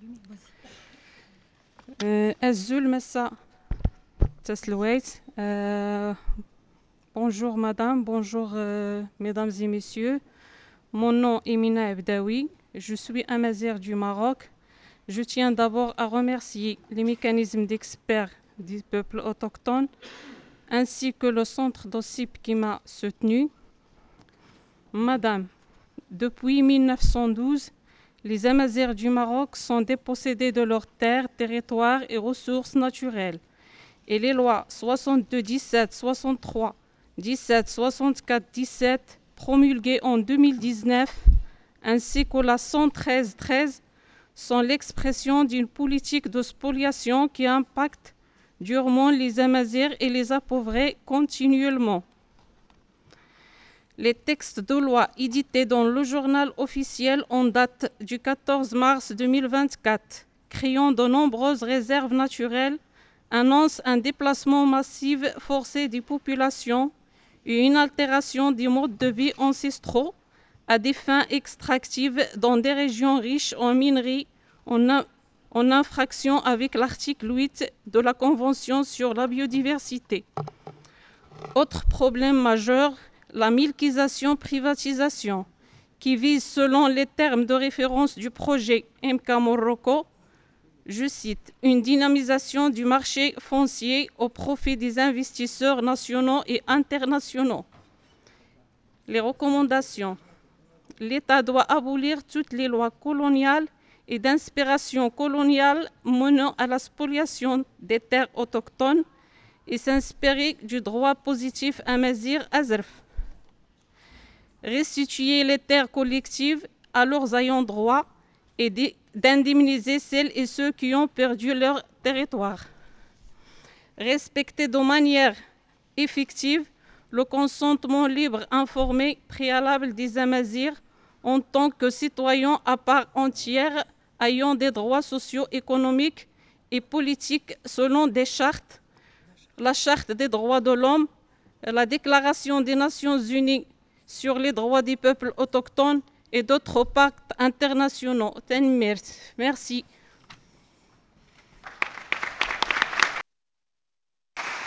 Azul Massa Teslouait. Bonjour madame, bonjour mesdames et messieurs. Mon nom est Mina Abdaoui, je suis amazigh du Maroc. Je tiens d'abord à remercier les mécanismes d'experts du peuple autochtone ainsi que le centre d'OSIP qui m'a soutenu. Madame, depuis 1912, les Amazirs du Maroc sont dépossédés de leurs terres, territoires et ressources naturelles. Et les lois 62, 17, 63, 17, 64, 17, promulguées en 2019, ainsi que la 113, 13, sont l'expression d'une politique de spoliation qui impacte durement les Amazirs et les appauvrit continuellement. Les textes de loi édités dans le journal officiel en date du 14 mars 2024, créant de nombreuses réserves naturelles, annoncent un déplacement massif forcé des populations et une altération des modes de vie ancestraux à des fins extractives dans des régions riches en minerais, en infraction avec l'article 8 de la Convention sur la biodiversité. Autre problème majeur, la milquisation-privatisation, qui vise, selon les termes de référence du projet MK Morocco, je cite, une dynamisation du marché foncier au profit des investisseurs nationaux et internationaux. Les recommandations. L'État doit abolir toutes les lois coloniales et d'inspiration coloniale menant à la spoliation des terres autochtones et s'inspirer du droit positif amazigh azrf. Restituer les terres collectives à leurs ayants droit et d'indemniser celles et ceux qui ont perdu leur territoire. Respecter de manière effective le consentement libre, informé, préalable des Amazirs en tant que citoyens à part entière ayant des droits sociaux, économiques et politiques selon des chartes, la Charte des droits de l'homme, la Déclaration des Nations Unies sur les droits des peuples autochtones et d'autres pactes internationaux. Merci.